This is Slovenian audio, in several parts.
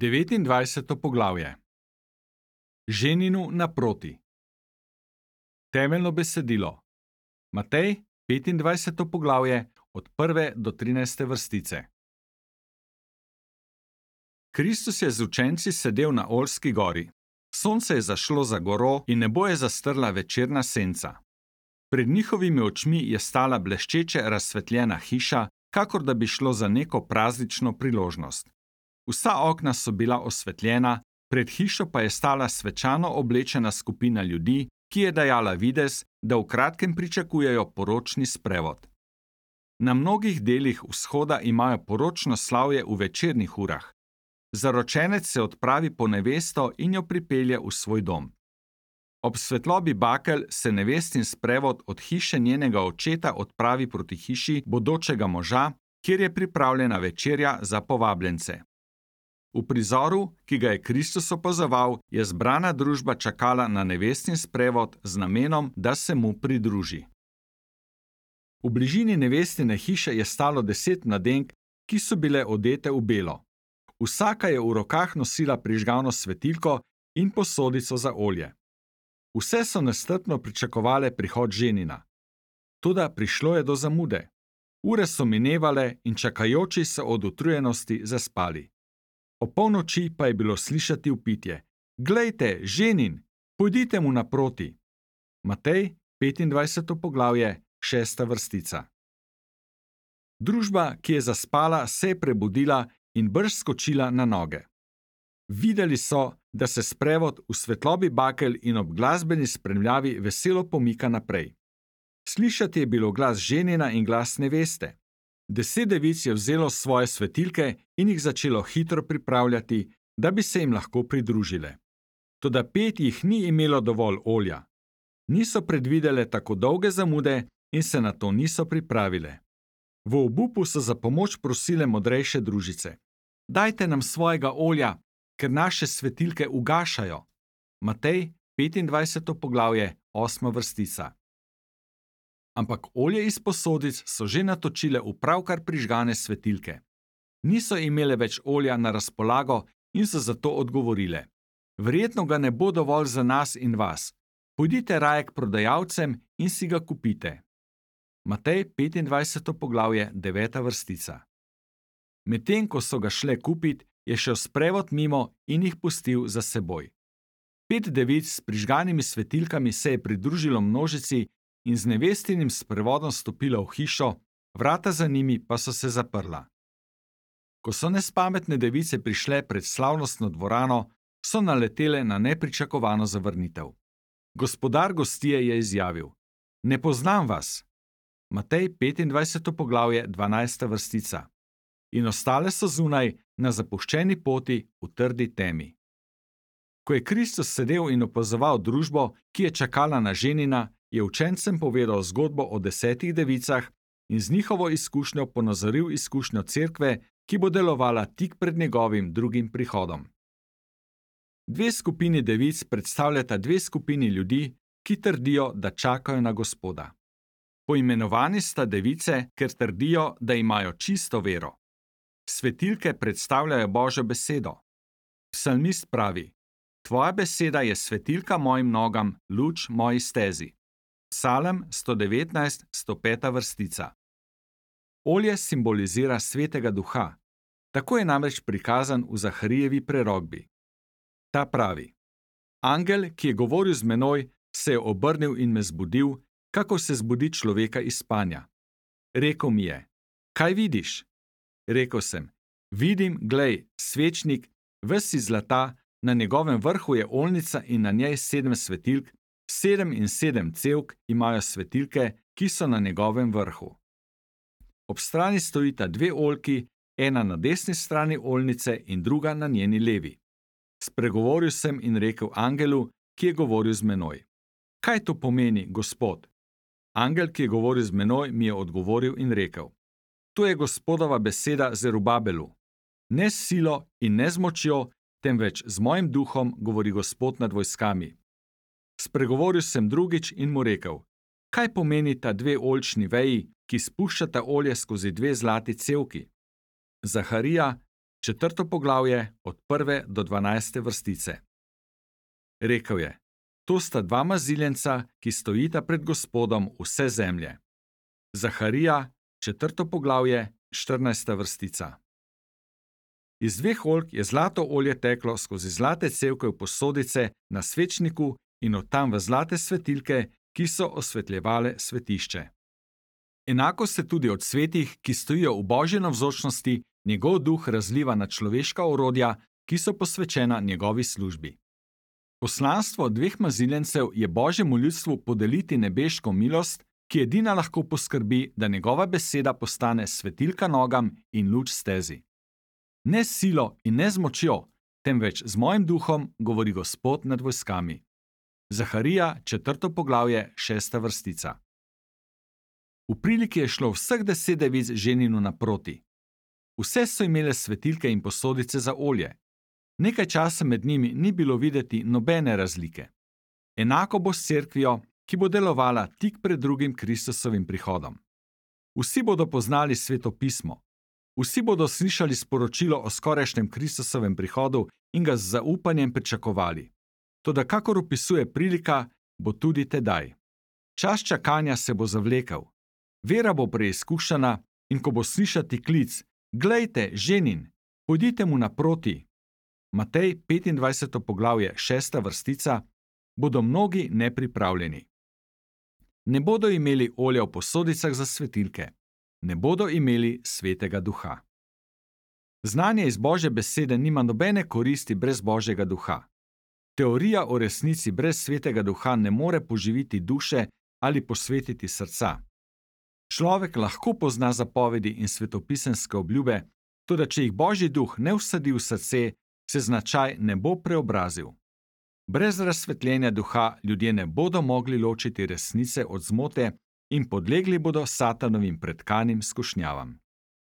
29. poglavje. Ženinu naproti. Temeljno besedilo. Matej, 25. poglavje, od 1. do 13. vrstice. Kristus je z učenci sedel na Oljski gori. Sonce je zašlo za goro in nebo je zastrla večerna senca. Pred njihovimi očmi je stala bleščeče razsvetljena hiša, kakor da bi šlo za neko praznično priložnost. Vsa okna so bila osvetljena, pred hišo pa je stala svečano oblečena skupina ljudi, ki je dajala videz, da v kratkem pričakujejo poročni sprevod. Na mnogih delih vzhoda imajo poročno slavje v večernih urah. Zaročenec se odpravi po nevesto in jo pripelje v svoj dom. Ob svetlobi bakel se nevestin sprevod od hiše njenega očeta odpravi proti hiši bodočega moža, kjer je pripravljena večerja za povabljence. V prizoru, ki ga je Kristus opazoval, je zbrana družba čakala na nevestin sprevod z namenom, da se mu pridruži. V bližini nevestine hiše je stalo 10 mladenk, ki so bile odete v belo. Vsaka je v rokah nosila prižgano svetilko in posodico za olje. Vse so nestrpno pričakovale prihod ženina. Toda prišlo je do zamude. Ure so minevale in čakajoči so od utrujenosti zaspali. O polnoči pa je bilo slišati vpitje: "Glejte, ženin, pojdite mu naproti." Matej, 25. poglavje, 6. vrstica. Družba, ki je zaspala, se je prebudila in brž skočila na noge. Videli so, da se sprevod v svetlobi bakel in ob glasbeni spremljavi veselo pomika naprej. Slišati je bilo glas ženina in glas neveste. 10 devic je vzelo svoje svetilke in jih začelo hitro pripravljati, da bi se jim lahko pridružile. Toda 5 jih ni imelo dovolj olja. Niso predvidele tako dolge zamude in se na to niso pripravile. V obupu so za pomoč prosile modrejše družice: "Dajte nam svojega olja, ker naše svetilke ugašajo." Matej, 25. poglavje, 8. vrstica. Ampak olje iz posodic so že natočile v pravkar prižgane svetilke. Niso imele več olja na razpolago in so zato odgovorile: "Verjetno ga ne bo dovolj za nas in vas. Pojdite raje k prodajalcem in si ga kupite." Matej, 25. poglavje, 9. vrstica. Medtem ko so ga šle kupit, je šel sprevod mimo in jih pustil za seboj. 5 devic s prižganimi svetilkami se je pridružilo množici in z nevestinim sprevodom stopilo v hišo, vrata za njimi pa so se zaprla. Ko so nespametne device prišle pred slavnostno dvorano, so naletele na nepričakovano zavrnitev. Gospodar gostije je izjavil: "Ne poznam vas." Matej, 25. poglavje, 12. vrstica. In ostale so zunaj, na zapuščeni poti v trdi temi. Ko je Kristus sedel in opazoval družbo, ki je čakala na ženina, je učencem povedal zgodbo o 10 devicah in z njihovo izkušnjo ponazoril izkušnjo cerkve, ki bo delovala tik pred njegovim drugim prihodom. 2 skupini devic predstavljata 2 skupini ljudi, ki trdijo, da čakajo na Gospoda. Poimenovani sta device, ker trdijo, da imajo čisto vero. Svetilke predstavljajo Božjo besedo. Psalmist pravi: "Tvoja beseda je svetilka mojim nogam, luč moji stezi." Psalm 119, 105. vrstica. Olje simbolizira Svetega Duha. Tako je namreč prikazan v Zaharijevi prerokbi. Ta pravi: "Angel, ki je govoril z menoj, se je obrnil in me zbudil, kakor se zbudi človeka iz spanja. Rekel mi je: Kaj vidiš? Rekel sem: Vidim, glej, svečnik, ves iz zlata, na njegovem vrhu je oljnica in na njej 7 svetilk, 7 in 7 cevk imajo svetilke, ki so na njegovem vrhu. Ob strani stojita 2 oljki, ena na desni strani oljnice in druga na njeni levi. Spregovoril sem in rekel angelu, ki je govoril z menoj: Kaj to pomeni, Gospod? Angel, ki je govoril z menoj, mi je odgovoril in rekel: To je Gospodova beseda Zerubabelu. Ne s silo in ne z močjo, temveč z mojim duhom, govori Gospod nad vojskami. Spregovoril sem drugič in mu rekel: Kaj pomenita 2 oljčni veji, ki spuščata olje skozi 2 zlati cevki? Zaharija, 4. poglavje od 1. do 12. vrstice. Rekel je: To sta dva maziljenca, ki stojita pred Gospodom vse zemlje. Zaharija, 4. poglavje, 14. vrstica. Iz dveh oljk je zlato olje teklo skozi zlate cevke v posodice na svečniku in od tam v zlate svetilke, ki so osvetljevale svetišče. Enako se tudi od svetih, ki stojijo v Božji navzočnosti, njegov duh razliva na človeška orodja, ki so posvečena njegovi službi. Poslanstvo dveh maziljencev je Božjemu ljudstvu podeliti nebeško milost, ki edina lahko poskrbi, da njegova beseda postane svetilka nogam in luč stezi. Ne s silo in ne z močjo, temveč z mojim duhom, govori Gospod nad vojskami. Zaharija, 4. poglavje, 6. vrstica. V priliki je šlo vseh 10 devic ženinu naproti. Vse so imele svetilke in posodice za olje. Nekaj časa med njimi ni bilo videti nobene razlike. Enako bo s cerkvijo, ki bo delovala tik pred drugim Kristusovim prihodom. Vsi bodo poznali Sveto pismo. Vsi bodo slišali sporočilo o skorajšnjem Kristusovem prihodu in ga z zaupanjem pričakovali. Toda kakor opisuje prilika, bo tudi tedaj. Čas čakanja se bo zavlekel. Vera bo preizkušana in ko bo slišati klic: Glejte, ženin, pojdite mu naproti. Matej, 25. poglavje, 6. vrstica, bodo mnogi nepripravljeni. Ne bodo imeli olja v posodicah za svetilke. Ne bodo imeli Svetega Duha. Znanje iz Božje besede nima nobene koristi brez Božjega Duha. Teorija o resnici brez Svetega Duha ne more poživiti duše ali posvetiti srca. Človek lahko pozna zapovedi in svetopisemske obljube, toda če jih Božji Duh ne vsadi v srce, se značaj ne bo preobrazil. Brez razsvetljenja duha ljudje ne bodo mogli ločiti resnice od zmote in podlegli bodo satanovim pretkanim skušnjavam.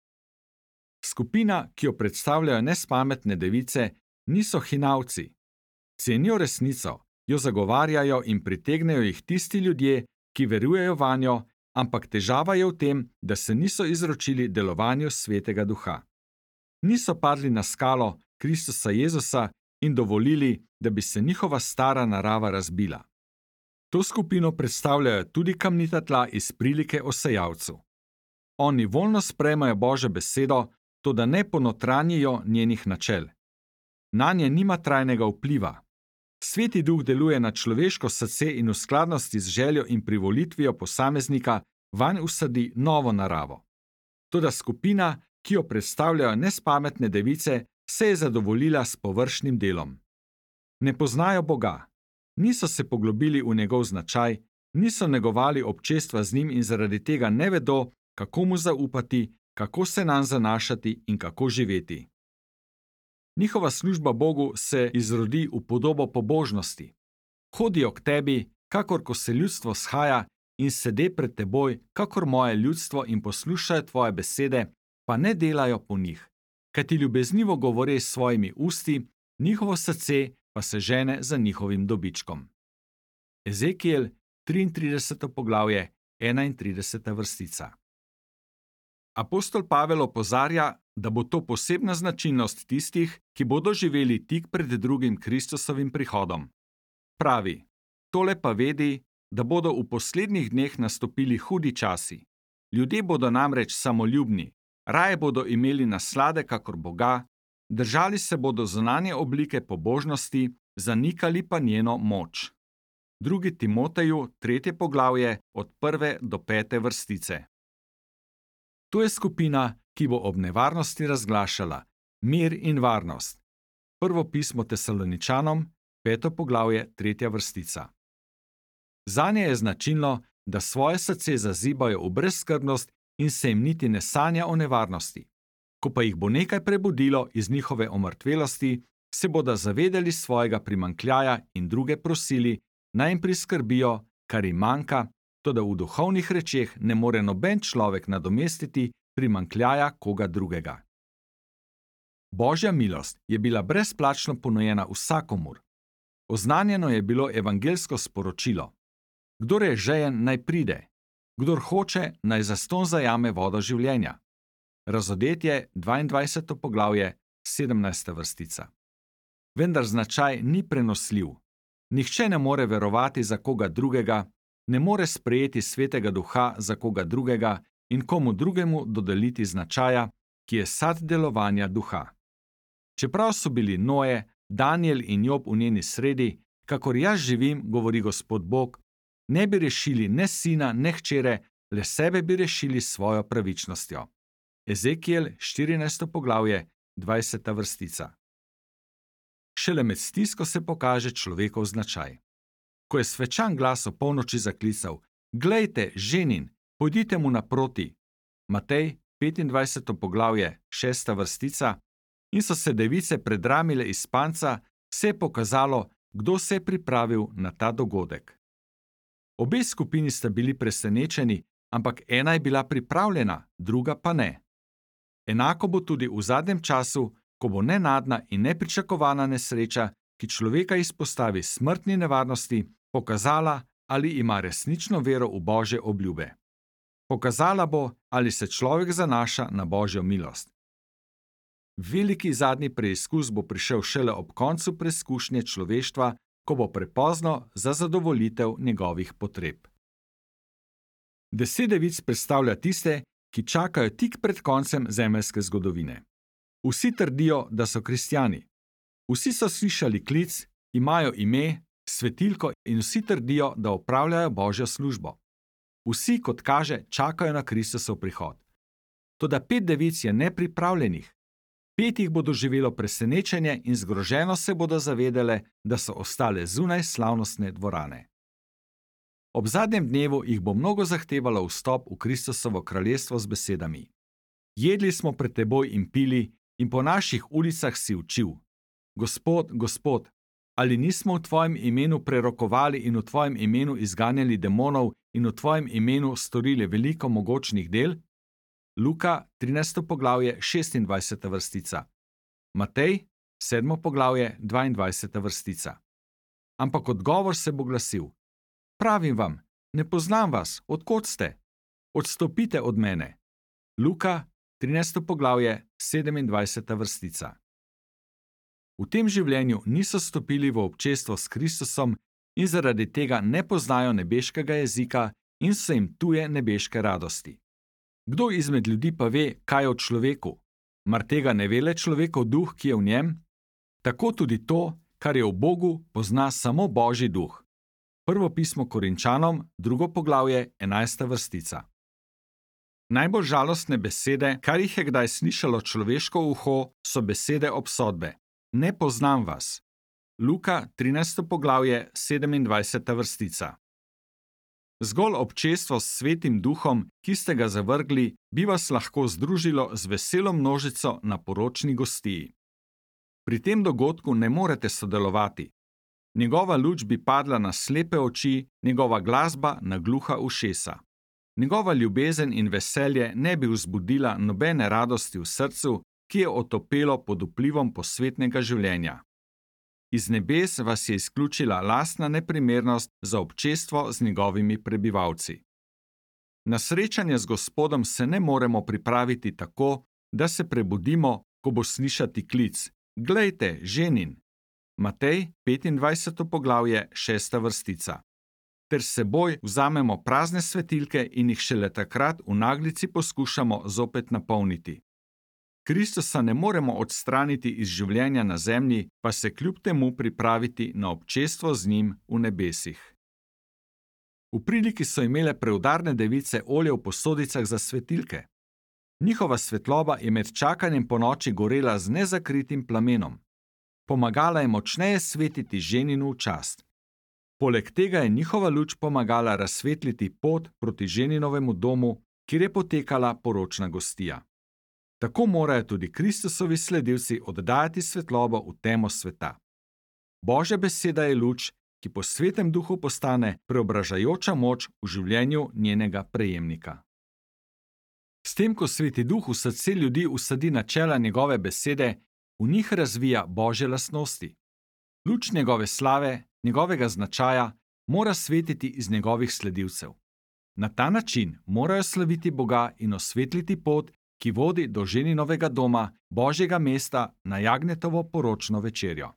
Skupina, ki jo predstavljajo nespametne device, niso hinavci. Cenijo resnico, jo zagovarjajo in pritegnejo jih tisti ljudje, ki verujejo vanjo, ampak težava je v tem, da se niso izročili delovanju Svetega Duha. Niso padli na skalo Kristusa Jezusa in dovolili, da bi se njihova stara narava razbila. To skupino predstavljajo tudi kamnita tla iz prilike o sejalcu. Oni voljno sprejmejo Božjo besedo, toda ne ponotranjijo njenih načel. Nanje nima trajnega vpliva. Sveti Duh deluje na človeško srce in v skladnosti z željo in privolitvijo posameznika vanj vsadi novo naravo. Toda skupina, ki jo predstavljajo nespametne device, se je zadovoljila s površnim delom. Ne poznajo Boga, niso se poglobili v njegov značaj, niso negovali občestva z njim in zaradi tega ne vedo, kako mu zaupati, kako se nanj zanašati in kako živeti. Njihova služba Bogu se izrodi v podobo pobožnosti. Hodijo k tebi, kakor ko se ljudstvo shaja, in sede pred teboj, kakor moje ljudstvo, in poslušajo tvoje besede, pa ne delajo po njih. Kajti ljubeznivo govore s svojimi usti, njihovo srce pa se žene za njihovim dobičkom. Ezekiel, 33. poglavje, 31. vrstica. Apostol Pavel opozarja, da bo to posebna značilnost tistih, ki bodo živeli tik pred drugim Kristusovim prihodom. Pravi: Tole pa vedi, da bodo v poslednjih dneh nastopili hudi časi. Ljudje bodo namreč samoljubni, raje bodo imeli naslade kakor Boga, držali se bodo zunanje oblike pobožnosti, zanikali pa njeno moč. 2. Timoteju, 3. poglavje, od 1. do 5. vrstice. To je skupina, ki bo ob nevarnosti razglašala mir in varnost. Prvo pismo Tesaloničanom, 5. poglavje, 3. vrstica. Zanje je značilno, da svoje srce zazibajo v brezskrbnost in se jim niti ne sanja o nevarnosti. Ko pa jih bo nekaj prebudilo iz njihove omrtvelosti, se bodo zavedali svojega primanjkljaja in druge prosili, naj jim priskrbijo, kar jim manjka, toda v duhovnih rečeh ne more noben človek nadomestiti primanjkljaja koga drugega. Božja milost je bila brezplačno ponujena vsakomur. Oznanjeno je bilo evangelsko sporočilo. Kdor je žejen, naj pride. Kdor hoče, naj zastonj zajame vodo življenja. Razodetje, 22. poglavje, 17. vrstica. Vendar značaj ni prenosljiv. Nihče ne more verovati za koga drugega, ne more sprejeti Svetega Duha za koga drugega in komu drugemu dodeliti značaja, ki je sad delovanja Duha. Čeprav so bili Noe, Danijel in Job v njeni sredi, kakor jaz živim, govori Gospod Bog, ne bi rešili ne sina, ne hčere, le sebe bi rešili s svojo pravičnostjo. Ezekiel, 14. poglavje, 20. vrstica. Šele med stisko se pokaže človekov značaj. Ko je svečan glas o polnoči zaklical: "Glejte, ženin, pojdite mu naproti." Matej, 25. poglavje, 6. vrstica, in so se device predramile iz spanca, se je pokazalo, kdo se je pripravil na ta dogodek. Obe skupini sta bili presenečeni, ampak ena je bila pripravljena, druga pa ne. Enako bo tudi v zadnjem času, ko bo nenadna in nepričakovana nesreča, ki človeka izpostavi smrtni nevarnosti, pokazala, ali ima resnično vero v Božje obljube. Pokazala bo, ali se človek zanaša na Božjo milost. Veliki zadnji preizkus bo prišel šele ob koncu preizkušnje človeštva, ko bo prepozno za zadovoljitev njegovih potreb. 10 devic predstavlja tiste, ki čakajo tik pred koncem zemeljske zgodovine. Vsi trdijo, da so kristjani. Vsi so slišali klic, imajo ime, svetilko in vsi trdijo, da opravljajo Božjo službo. Vsi, kot kaže, čakajo na Kristusov prihod. Toda 5 devic je nepripravljenih. 5 jih bo doživelo presenečenje in zgroženo se bodo zavedele, da so ostale zunaj slavnostne dvorane. Ob zadnjem dnevu jih bo mnogo zahtevalo vstop v Kristusovo kraljestvo z besedami: "Jedli smo pred teboj in pili, in po naših ulicah si učil. Gospod, Gospod, ali nismo v tvojem imenu prerokovali in v tvojem imenu izganjali demonov in v tvojem imenu storili veliko mogočnih del?" Luka, 13. poglavje, 26. vrstica. Matej, 7. poglavje, 22. vrstica. Ampak odgovor se bo glasil: "Pravim vam, ne poznam vas, od kod ste? Odstopite od mene." Luka, 13. poglavje, 27. vrstica. V tem življenju niso stopili v občestvo s Kristusom in zaradi tega ne poznajo nebeškega jezika in so jim tuje nebeške radosti. Kdo izmed ljudi pa ve, kaj je o človeku? Mar tega ne ve le človekov duh, ki je v njem? Tako tudi to, kar je v Bogu, pozna samo Božji duh. Prvo pismo Korinčanom, 2. poglavje, 11. vrstica. Najbolj žalostne besede, kar jih je kdaj slišalo človeško uho, so besede obsodbe: "Ne poznam vas." Luka, 13. poglavje, 27. vrstica. Zgolj občestvo s Svetim Duhom, ki ste ga zavrgli, bi vas lahko združilo z veselo množico na poročni gostiji. Pri tem dogodku ne morete sodelovati. Njegova luč bi padla na slepe oči, njegova glasba na gluha ušesa. Njegova ljubezen in veselje ne bi vzbudila nobene radosti v srcu, ki je otopelo pod vplivom posvetnega življenja. Iz nebes vas je izključila lastna neprimernost za občestvo z njegovimi prebivalci. Na srečanje z Gospodom se ne moremo pripraviti tako, da se prebudimo, ko bo slišati klic: "Glejte, ženin." Matej, 25. poglavje, 6. vrstica. Ter s seboj vzamemo prazne svetilke in jih šele takrat v naglici poskušamo zopet napolniti. Kristusa ne moremo odstraniti iz življenja na zemlji, pa se kljub temu pripraviti na občestvo z njim v nebesih. V priliki so imele preudarne device olje v posodicah za svetilke. Njihova svetloba je med čakanjem ponoči gorela z nezakritim plamenom. Pomagala je močneje svetiti ženinu v čast. Poleg tega je njihova luč pomagala razsvetliti pot proti ženinovemu domu, kjer je potekala poročna gostija. Tako morajo tudi Kristusovi sledilci oddajati svetlobo v temo sveta. Božja beseda je luč, ki po Svetem Duhu postane preobražajoča moč v življenju njenega prejemnika. S tem, ko Sveti Duh v srce ljudi vsadi načela njegove besede, v njih razvija Božje lastnosti. Luč njegove slave, njegovega značaja, mora svetiti iz njegovih sledilcev. Na ta način morajo slaviti Boga in osvetliti pot, ki vodi do ženinovega doma, Božjega mesta, na jagnjetovo poročno večerjo.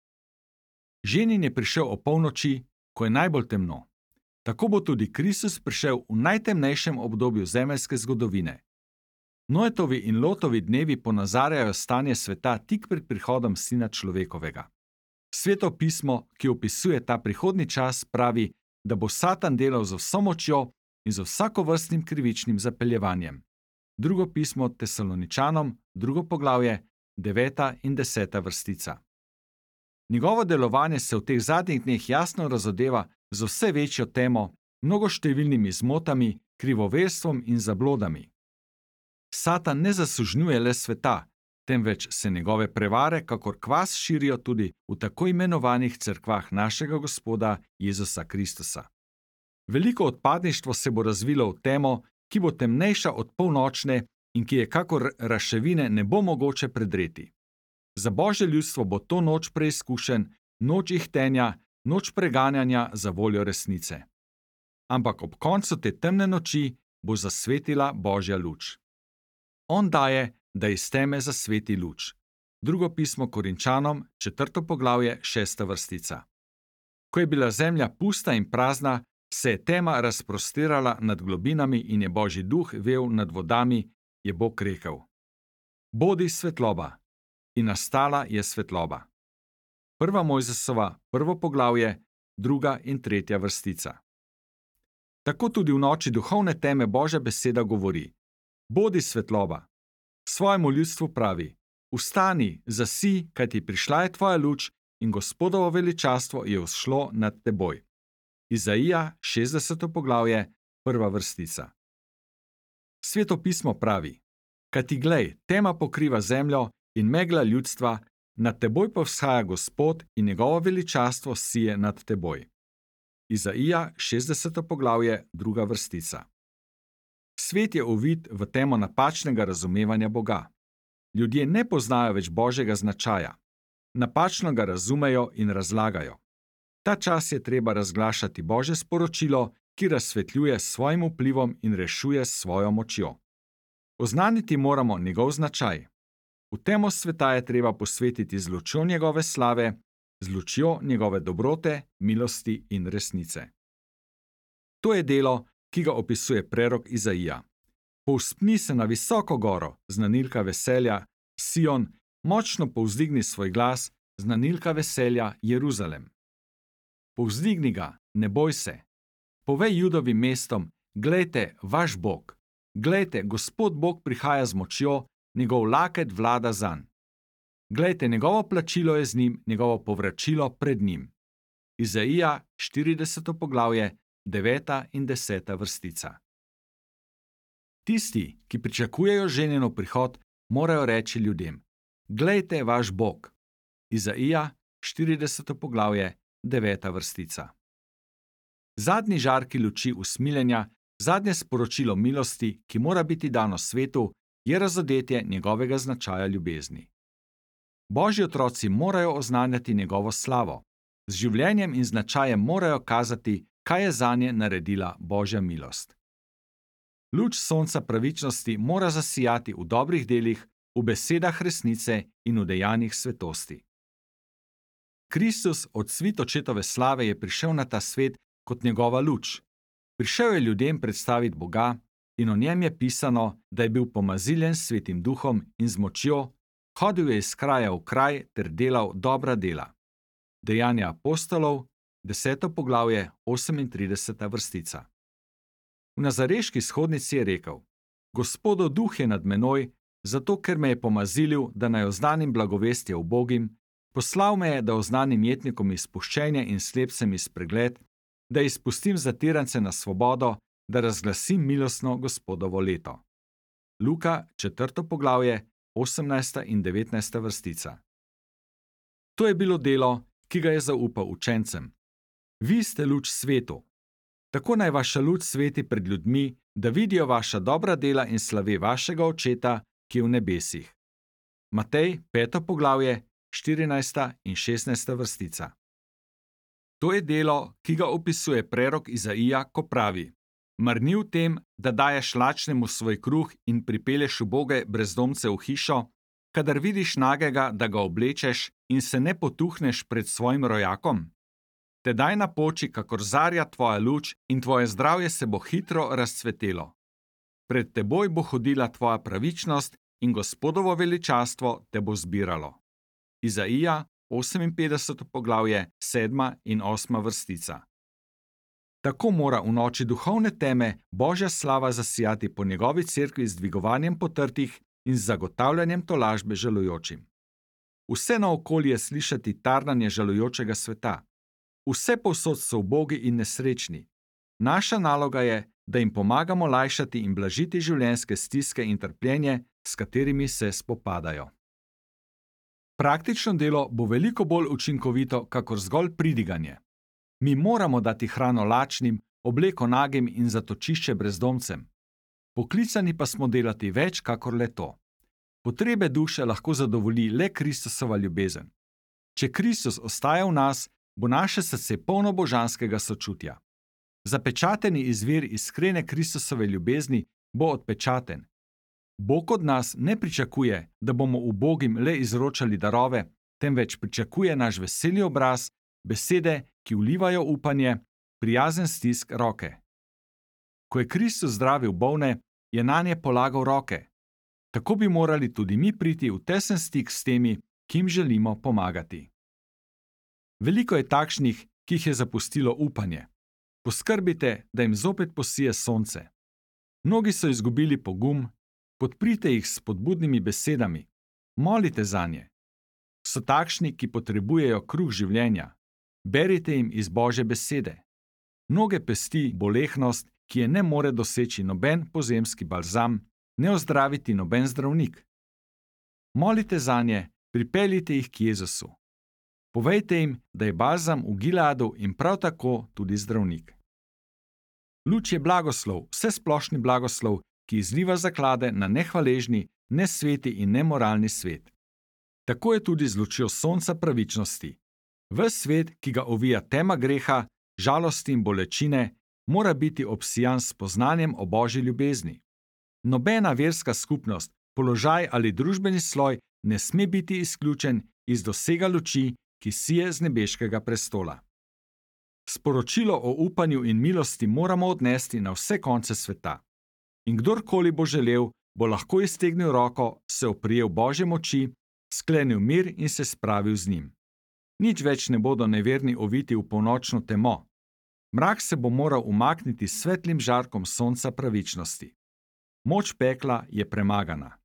Ženin je prišel ob polnoči, ko je najbolj temno. Tako bo tudi Kristus prišel v najtemnejšem obdobju zemeljske zgodovine. Noetovi in Lotovi dnevi ponazarjajo stanje sveta tik pred prihodom Sina človekovega. Sveto pismo, ki opisuje ta prihodnji čas, pravi, da bo Satan delal z vso močjo in z vsakovrstnim krivičnim zapeljevanjem. Drugo pismo Tesaloničanom, 2. poglavje, 9. in 10. vrstica. Njegovo delovanje se v teh zadnjih dneh jasno razodeva z vse večjo temo, mnogoštevilnimi zmotami, krivoverstvom in zablodami. Satan ne zasužnjuje le sveta, temveč se njegove prevare kakor kvas širijo tudi v tako imenovanih cerkvah našega Gospoda Jezusa Kristusa. Veliko odpadništvo se bo razvilo v temo, ki bo temnejša od polnočne in ki je kakor raševine ne bo mogoče predreti. Za Božje ljudstvo bo to noč preizkušenj, noč ihtenja, noč preganjanja za voljo resnice. Ampak ob koncu te temne noči bo zasvetila Božja luč. On daje, da iz teme zasveti luč. Drugo pismo Korinčanom, 4. poglavje, 6. vrstica. Ko je bila zemlja pusta in prazna, se je tema razprostirala nad globinami in je Božji duh vel nad vodami, je Bog rekel: Bodi svetloba. In nastala je svetloba. 1. Mojzesova, 1. poglavje, 2. in 3. vrstica. Tako tudi v noči duhovne teme Božja beseda govori: Bodi svetloba. Svojemu ljudstvu pravi: Vstani, zasi, kajti prišla je tvoja luč in Gospodovo veličastvo je vzšlo nad teboj. Izaija, 60. poglavje, 1. vrstica. Sveto pismo pravi: Kajti glej, tema pokriva zemljo in megla ljudstva, nad teboj pa vzhaja Gospod in njegovo veličastvo sije nad teboj. Izaija, 60. poglavje, 2. vrstica. Svet je uvit v temo napačnega razumevanja Boga. Ljudje ne poznajo več Božjega značaja. Napačno ga razumejo in razlagajo. Ta čas je treba razglašati Božje sporočilo, ki razsvetljuje s svojim vplivom in rešuje s svojo močjo. Oznaniti moramo njegov značaj. V temo sveta je treba posvetiti z lučjo njegove slave, z lučjo njegove dobrote, milosti in resnice. To je delo, ki ga opisuje prerok Izaija. Povzpni se na visoko goro, znanilka veselja, Sion, močno povzdigni svoj glas, znanilka veselja, Jeruzalem. Povzdigni ga, ne boj se. Povej Judovim mestom: Glejte, vaš Bog. Glejte, Gospod Bog prihaja z močjo, njegov laket vlada zanj. Glejte, njegovo plačilo je z njim, njegovo povračilo pred njim. Izaija, 40. poglavje, 9. in 10. vrstica. Tisti, ki pričakujejo ženinov prihod, morajo reči ljudem: Glejte, vaš Bog. Izaija, 40. poglavje, 9. vrstica. Zadnji žarki luči usmiljenja, zadnje sporočilo milosti, ki mora biti dano svetu, je razodetje njegovega značaja ljubezni. Božji otroci morajo oznanjati njegovo slavo. Z življenjem in značajem morajo kazati, kaj je zanje naredila Božja milost. Luč sonca pravičnosti mora zasijati v dobrih delih, v besedah resnice in v dejanjih svetosti. Kristus od svit očetove slave je prišel na ta svet kot njegova luč. Prišel je ljudem predstaviti Boga in o njem je pisano, da je bil pomaziljen s Svetim duhom in z močjo, hodil je iz kraja v kraj ter delal dobra dela. Dejanja apostolov, 10. poglavje, 38. vrstica. V nazareški shodnici je rekel: Gospodov duh je nad menoj, zato ker me je pomazilil, da naj oznanim blagovestje ubogim, poslal me je, da oznanim jetnikom izpuščenje in slepcem izpregled, da izpustim zatirance na svobodo, da razglasim milostno Gospodovo leto. Luka, 4. poglavje, 18. in 19. vrstica. To je bilo delo, ki ga je zaupal učencem. Vi ste luč svetu. Tako naj vaša luč sveti pred ljudmi, da vidijo vaša dobra dela in slave vašega Očeta, ki je v nebesih. Matej, 5. poglavje, 14. in 16. vrstica. To je delo, ki ga opisuje prerok Izaija, ko pravi: Mar ni v tem, da daješ lačnemu svoj kruh in pripelješ uboge brezdomce v hišo, kadar vidiš nagega, da ga oblečeš in se ne potuhneš pred svojim rojakom? Tedaj napoči, kakor zarja tvoja luč in tvoje zdravje se bo hitro razcvetelo. Pred teboj bo hodila tvoja pravičnost in Gospodovo veličastvo te bo zbiralo. Izaija, 58. poglavje, 7. in 8. vrstica. Tako mora v noči duhovne teme Božja slava zasijati po njegovi cerkvi z dvigovanjem potrtih in z zagotavljanjem tolažbe žalujočim. Vse naokoli je slišati tarnanje žalujočega sveta. Vse povsod so ubogi in nesrečni. Naša naloga je, da jim pomagamo lajšati in blažiti življenjske stiske in trpljenje, s katerimi se spopadajo. Praktično delo bo veliko bolj učinkovito, kakor zgolj pridiganje. Mi moramo dati hrano lačnim, obleko nagim in zatočišče brezdomcem. Poklicani pa smo delati več, kakor le to. Potrebe duše lahko zadovolji le Kristusova ljubezen. Če Kristus ostaja v nas, bo naše srce polno božanskega sočutja. Zapečateni izvir iskrene Kristusove ljubezni bo odpečaten. Bog od nas ne pričakuje, da bomo ubogim le izročali darove, temveč pričakuje naš veseli obraz, besede, ki vlivajo upanje, prijazen stisk roke. Ko je Kristus zdravil bolne, je nanje polagal roke. Tako bi morali tudi mi priti v tesen stik s temi, ki jim želimo pomagati. Veliko je takšnih, ki jih je zapustilo upanje. Poskrbite, da jim zopet posije sonce. Mnogi so izgubili pogum, podprite jih s spodbudnimi besedami, molite zanje. So takšni, ki potrebujejo kruh življenja. Berite jim iz Božje besede. Mnoge pesti bolehnost, ki je ne more doseči noben pozemski balzam, ne ozdraviti noben zdravnik. Molite zanje, pripeljite jih k Jezusu. Povejte jim, da je balzam v Gileadu in prav tako tudi zdravnik. Luč je blagoslov, vsesplošni blagoslov, ki izliva zaklade na nehvaležni, nesveti in nemoralni svet. Tako je tudi z lučjo sonca pravičnosti. Ves svet, ki ga ovija tema greha, žalosti in bolečine, mora biti obsijan s spoznanjem o Božji ljubezni. Nobena verska skupnost, položaj ali družbeni sloj ne sme biti izključen iz dosega luči, ki sije z nebeškega prestola. Sporočilo o upanju in milosti moramo odnesti na vse konce sveta. In kdorkoli bo želel, bo lahko iztegnil roko, se oprijel Božje moči, sklenil mir in se spravil z njim. Nič več ne bodo neverni oviti v polnočno temo. Mrak se bo moral umakniti s svetlim žarkom sonca pravičnosti. Moč pekla je premagana.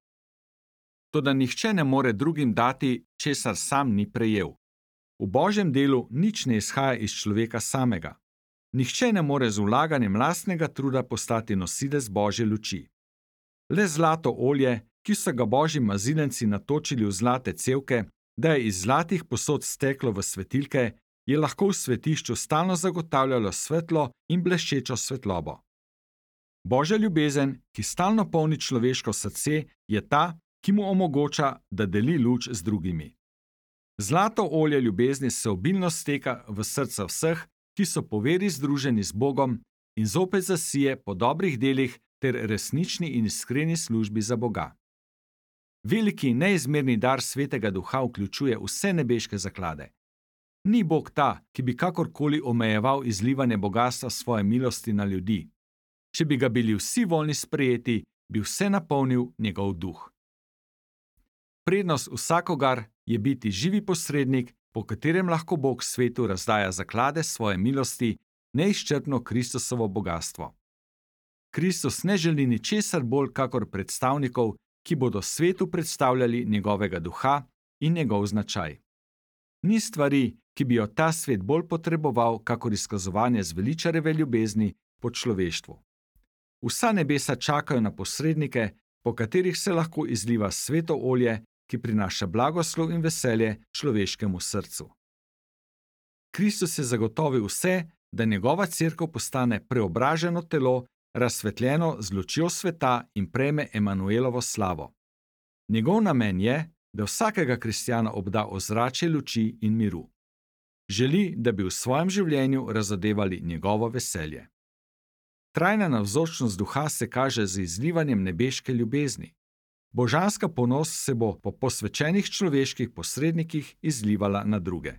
Toda nihče ne more drugim dati, česar sam ni prejel. V Božjem delu nič ne izhaja iz človeka samega. Nihče ne more z vlaganjem lastnega truda postati nosilec Božje luči. Le zlato olje, ki so ga Božji mazilenci natočili v zlate cevke, da je iz zlatih posod steklo v svetilke, je lahko v svetišču stalno zagotavljalo svetlo in bleščečo svetlobo. Božja ljubezen, ki stalno polni človeško srce, je ta, ki mu omogoča, da deli luč z drugimi. Zlato olje ljubezni se obilno steka v srca vseh, ki so po veri združeni z Bogom in zopet zasije po dobrih delih ter resnični in iskreni službi za Boga. Veliki neizmerni dar Svetega Duha vključuje vse nebeške zaklade. Ni Bog ta, ki bi kakorkoli omejeval izlivanje bogastva svoje milosti na ljudi. Če bi ga bili vsi voljni sprejeti, bi vse napolnil njegov duh. Prednost vsakogar je biti živi posrednik, po katerem lahko Bog svetu razdaja zaklade svoje milosti, neizčrpno Kristusovo bogastvo. Kristus ne želi ničesar bolj kakor predstavnikov, ki bodo svetu predstavljali njegovega duha in njegov značaj. Ni stvari, ki bi jo ta svet bolj potreboval, kakor izkazovanje zveličarjeve ljubezni po človeštvu. Vsa nebesa čakajo na posrednike, po katerih se lahko izliva sveto olje, ki prinaša blagoslov in veselje človeškemu srcu. Kristus je zagotovil vse, da njegova cerkev postane preobraženo telo, razsvetljeno z lučjo sveta in prejme Emanuelovo slavo. Njegov namen je, da vsakega kristjana obda ozračje luči in miru. Želi, da bi v svojem življenju razodevali njegovo veselje. Trajna navzočnost duha se kaže z izlivanjem nebeške ljubezni. Božanska ponos se bo po posvečenih človeških posrednikih izlivala na druge.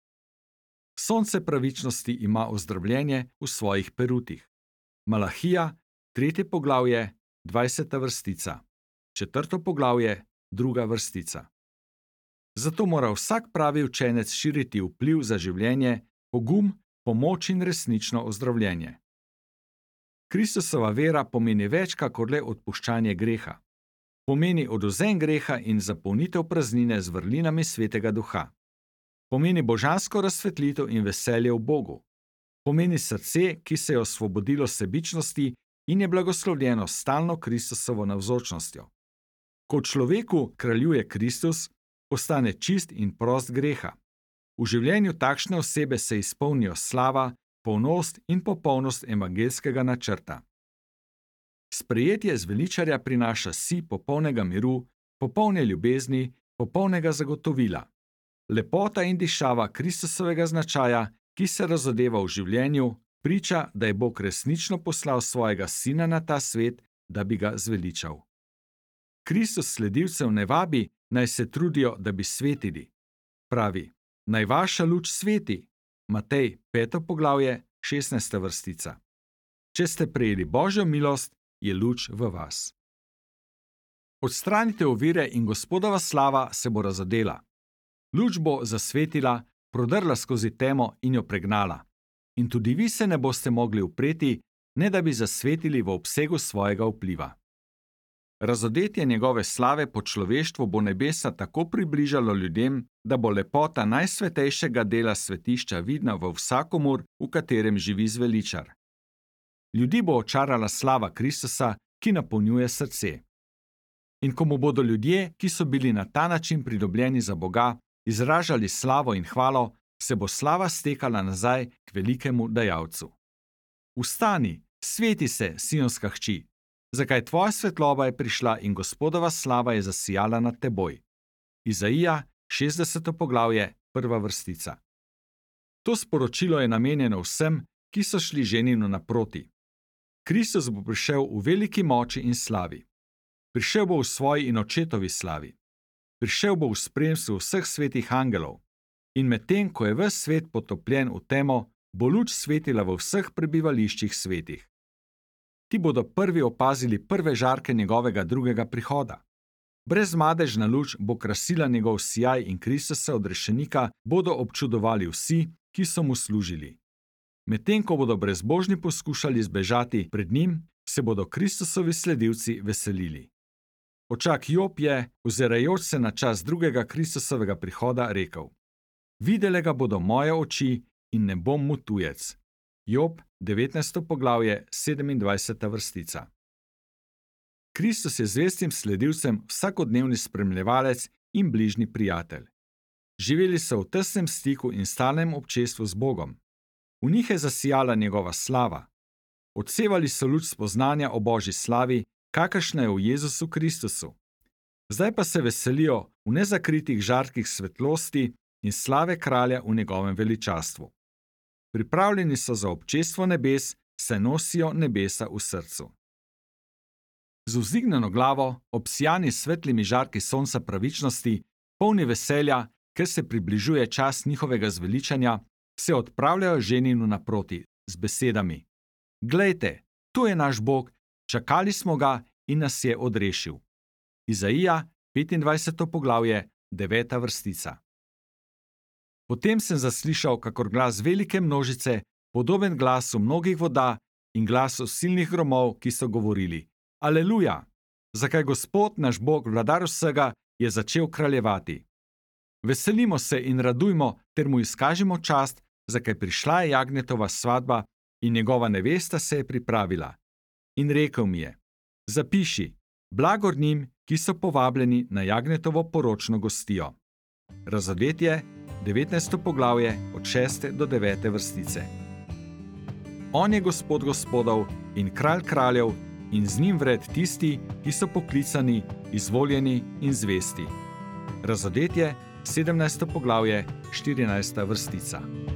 Sonce pravičnosti ima ozdravljenje v svojih perutih. Malahija, 3. poglavje, 20. vrstica, 4. poglavje, 2. vrstica. Zato mora vsak pravi učenec širiti vpliv za življenje, pogum, pomoč in resnično ozdravljenje. Kristusova vera pomeni več kakor le odpuščanje greha. Pomeni odvzem greha in zapolnitev praznine z vrlinami Svetega Duha. Pomeni božansko razsvetlitev in veselje v Bogu. Pomeni srce, ki se je osvobodilo sebičnosti in je blagoslovljeno stalno Kristusovo navzočnostjo. Ko človeku kraljuje Kristus, postane čist in prost greha. V življenju takšne osebe se izpolnijo slava, polnost in popolnost evangeljskega načrta. Sprejetje zveličarja prinaša si popolnega miru, popolne ljubezni, popolnega zagotovila. Lepota in dišava Kristusovega značaja, ki se razodeva v življenju, priča, da je Bog resnično poslal svojega sina na ta svet, da bi ga zveličal. Kristus sledilcev ne vabi, naj se trudijo, da bi svetili. Pravi, naj vaša luč sveti. Matej, 5. poglavje, 16. vrstica. Če ste prejeli Božjo milost, je luč v vas. Odstranite ovire in Gospodova slava se bo razodela. Luč bo zasvetila, prodrla skozi temo in jo pregnala. In tudi vi se ne boste mogli upreti, ne da bi zasvetili v obsegu svojega vpliva. Razodetje njegove slave po človeštvu bo nebesa tako približalo ljudem, da bo lepota najsvetejšega dela svetišča vidna v vsakomur, v katerem živi zveličar. Ljudi bo očarala slava Kristusa, ki napolnjuje srce. In ko mu bodo ljudje, ki so bili na ta način pridobljeni za Boga, izražali slavo in hvalo, se bo slava stekala nazaj k velikemu dajalcu. Vstani, sveti se, Sionska hči, zakaj tvoja svetloba je prišla in Gospodova slava je zasijala nad teboj. Izaija, 60. poglavje, 1. vrstica. To sporočilo je namenjeno vsem, ki so šli ženinu naproti. Kristus bo prišel v veliki moči in slavi. Prišel bo v svoji in očetovi slavi. Prišel bo v spremstvu vseh svetih angelov. In medtem, ko je ves svet potopljen v temo, bo luč svetila v vseh prebivališčih svetih. Ti bodo prvi opazili prve žarke njegovega drugega prihoda. Brezmadežna luč bo krasila njegov sijaj in Kristusa odrešenika bodo občudovali vsi, ki so mu služili. Medtem, ko bodo brezbožni poskušali zbežati pred njim, se bodo Kristusovi sledilci veselili. Očak Job je, ozirajoč se na čas drugega Kristusovega prihoda, rekel: Videle ga bodo moje oči in ne bom mu tujec. Job, 19. poglavje, 27. vrstica. Kristus je zvestim sledilcem vsakodnevni spremljevalec in bližnji prijatelj. Živeli so v tesnem stiku in stalnem občestvu z Bogom. V njih je zasijala njegova slava. Odsevali so luč spoznanja o Božji slavi, kakršna je v Jezusu Kristusu. Zdaj pa se veselijo v nezakritih žarkih svetlosti in slave kralja v njegovem veličastvu. Pripravljeni so za občestvo nebes, saj nosijo nebesa v srcu. Z vzdignjeno glavo, obsijani s svetlimi žarki sonca pravičnosti, polni veselja, ker se približuje čas njihovega zveličanja, se odpravljajo ženinu naproti z besedami: Glejte, tu je naš Bog, čakali smo ga in nas je odrešil. Izaija, 25. poglavje, 9. vrstica. Potem sem zaslišal kakor glas velike množice, podoben glasu mnogih voda in glasu silnih gromov, ki so govorili: Aleluja! Zakaj Gospod, naš Bog, vladar vsega, je začel kraljevati. Veselimo se in radujmo ter mu izkažimo čast, zakaj prišla je Jagnjetova svatba in njegova nevesta se je pripravila. In rekel mi je: Zapiši, blagor njim, ki so povabljeni na Jagnjetovo poročno gostijo. Razodetje, 19. poglavje, od 6. do 9. vrstice. On je Gospod gospodov in kralj kraljev in z njim vred tisti, ki so poklicani, izvoljeni in zvesti. Razodetje, 17. poglavje, 14. vrstica.